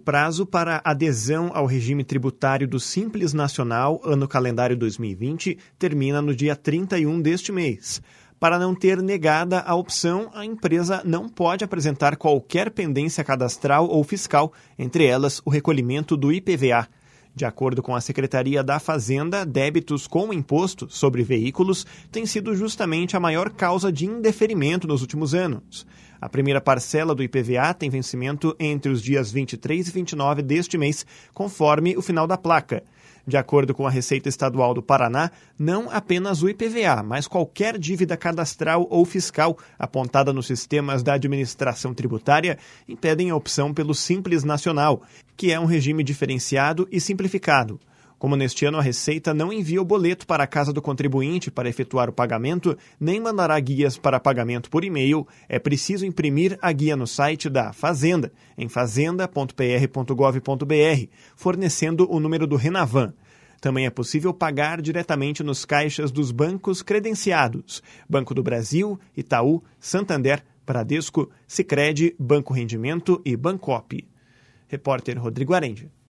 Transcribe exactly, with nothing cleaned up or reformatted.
prazo para adesão ao regime tributário do Simples Nacional, ano calendário dois mil e vinte, termina no dia trinta e um deste mês. Para não ter negada a opção, a empresa não pode apresentar qualquer pendência cadastral ou fiscal, entre elas o recolhimento do I P V A. De acordo com a Secretaria da Fazenda, débitos com imposto sobre veículos têm sido justamente a maior causa de indeferimento nos últimos anos. A primeira parcela do I P V A tem vencimento entre os dias vinte e três e vinte e nove deste mês, conforme o final da placa. De acordo com a Receita Estadual do Paraná, não apenas o I P V A, mas qualquer dívida cadastral ou fiscal apontada nos sistemas da administração tributária impedem a opção pelo Simples Nacional, que é um regime diferenciado e simplificado. Como neste ano a Receita não envia o boleto para a casa do contribuinte para efetuar o pagamento, nem mandará guias para pagamento por e-mail, é preciso imprimir a guia no site da Fazenda, em fazenda ponto p r ponto gov ponto b r, fornecendo o número do Renavan. Também é possível pagar diretamente nos caixas dos bancos credenciados: Banco do Brasil, Itaú, Santander, Bradesco, Sicredi, Banco Rendimento e Bancoop. Repórter Rodrigo Arendi.